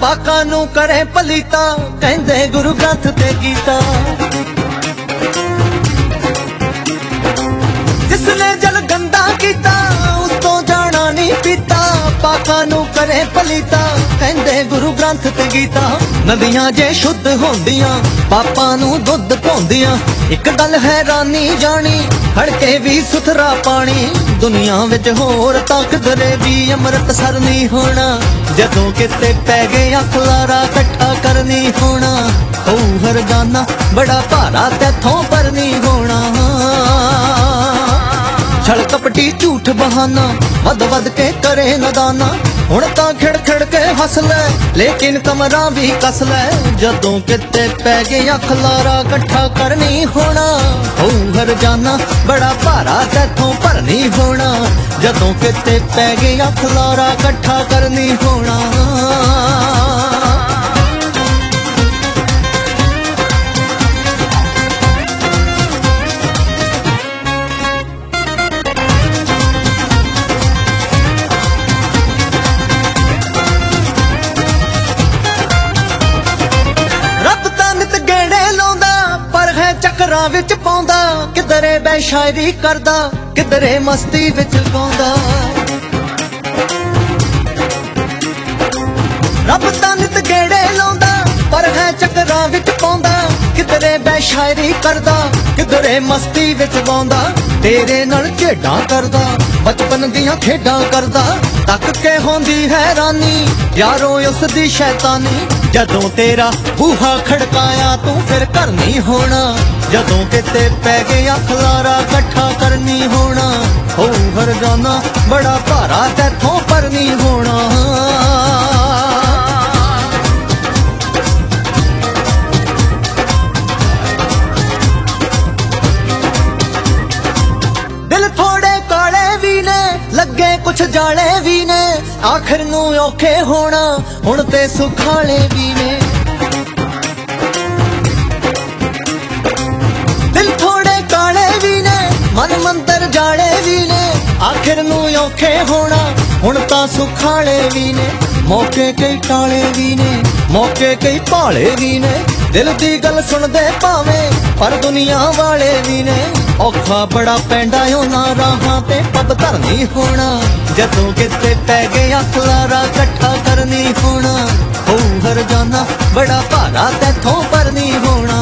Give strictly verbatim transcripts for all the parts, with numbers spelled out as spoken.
पाका नू करे पलीता कहंदे गुरु ग्रंथ ते गीता। जिसने जल गंदा कीता उस तो जाना नहीं पीता, पाका नू करे पलीता कहंदे गुरु ग्रंथ ते गीता। नदियां जे शुद्ध होंदियां पापा नू दुध पौंदियां, एक गल हैरानी जानी खड़के भी सुथरा पानी। दुनिया विच होर तां किधरे भी अमृतसर नहीं होना, जदों किते पै गया खलारा कट्ठा करनी होना। हो हर गाना बड़ा भारा तैथों पर नहीं होना। छल कपटी झूठ बहाना वध वध के करे नदाना, हुण तां खिड़ खिड़ के हस लै लेकिन कमरा भी कस लै। जदों किते पै गया खलारा कट्ठा करनी होना, हो हर जाना बड़ा भारा तैथों पर नहीं होना। जदों किते पै गया खलारा कट्ठा करनी होना। चक्रां विच पाउंदा किधरे बै शायरी करदा, किधरे मस्ती विच गाउंदा। रब तां नित गेड़े लाउंदा पर है चक्रां विच पाउंदा, किधरे बै शायरी करदा, किधरे मस्ती विच गाउंदा। तेरे नाल खेडां करदा बचपन दियां खेडां करदा, तक के होंदी हैरानी यारों उस दी शैतानी। जदों तेरा बूहा खड़काया तू फिर घर नहीं होना, जदों किते पै गया खलारा कट्ठा करनी होना। हो हर जाना बड़ा भारा तैथों पर नहीं होना। दिल थोड़े काले भी ने लगे कुछ जाले भी ने, आखिर नू औखे होना हुण ते सुखाले भी ने। दिल थोड़े काले भी ने मन मंतर जाले भी ने, आखिर नू औखे होना हुण तां सुखाले भी ने। मौके कई टाले भी ने मौके कई भाले भी ने, दिल दी गल सुनदे भावें पर दुनिया वाले भी ने। औखा बड़ा पैंदा उन्हां राहां ते पब धरनी होना, जदों किते पै गया खलारा कट्ठा करनी होना। हो हर जाना बड़ा भारा तैथों पर नहीं होना।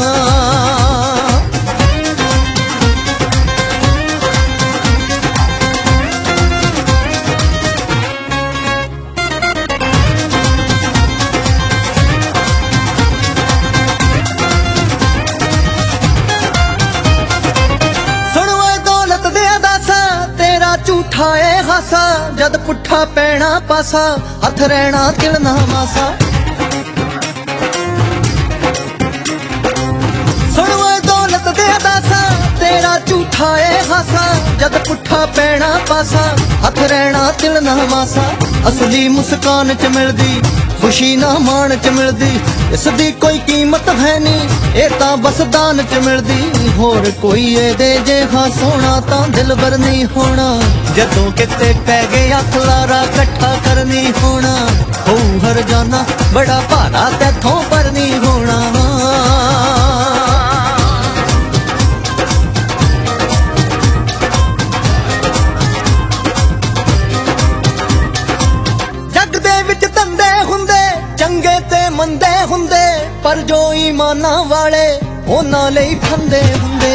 झूठा ए हासा जद पुट्ठा पैना पासा, हथ रहना तिलना मासा। सुनो दौलत दे दासा तेरा झूठा ए हासा, जद पुट्ठा पैना पासा, हथ रहना तिलना मासा। असली मुस्कान च मिलदी खुशी ना मान च मिलदी, इसदी कोई कीमत है नहीं ए तां बस दान च मिलदी। होर कोई एदे जिहा सोना तां दिलबर नहीं होना, जदों किते पै गया खलारा कट्ठा करनी होना। हो हर जाना बड़ा भारा तैथों पर नहीं होना। जग दे विच धंधे हुंदे चंगे ते मंदे हुंदे, पर जो ईमाना वाले उन्हां लई फंदे हुंदे।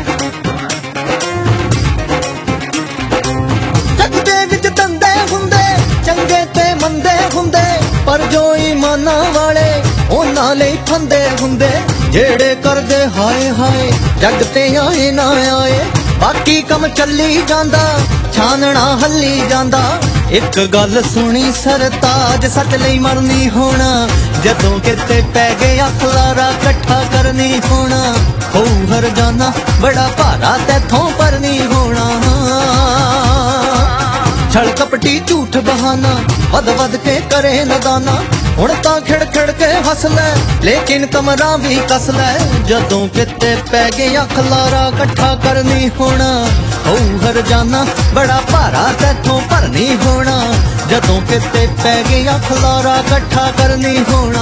जग दे विच धंधे हुंदे चंगे ते मंदे हुंदे, पर जो ईमाना वाले उन्हां लई फंदे हुंदे। जेड़े करदे हाय हाय जग ते आए ना आए, बाकी कम चली जांदा छानना हल्ली जांदा। एक गल सुनी सरताज सच लई मरनी होना, जदों किते पै गया खलारा कट्ठा करनी होना। हो हर जाना बड़ा भारा तैथों पर नहीं होना। छल कपटी झूठ बहाना वध वध के करे नदाना, हुण तां खिड़ खिड़ के हस लै लेकिन कमरा भी कस लै। जदों किते पै गया खलारा कट्ठा करनी होना, ਹੋਊ ਹਰਜਾਨਾ ਬੜਾ ਭਾਰਾ ਤੈਥੋਂ ਭਰਨੀ ਹੋਣਾ ਜਦੋਂ ਕਿਤੇ ਪੈ ਗਿਆ ਖਲਾਰਾ ਇਕੱਠਾ ਕਰਨੀ ਹੋਣਾ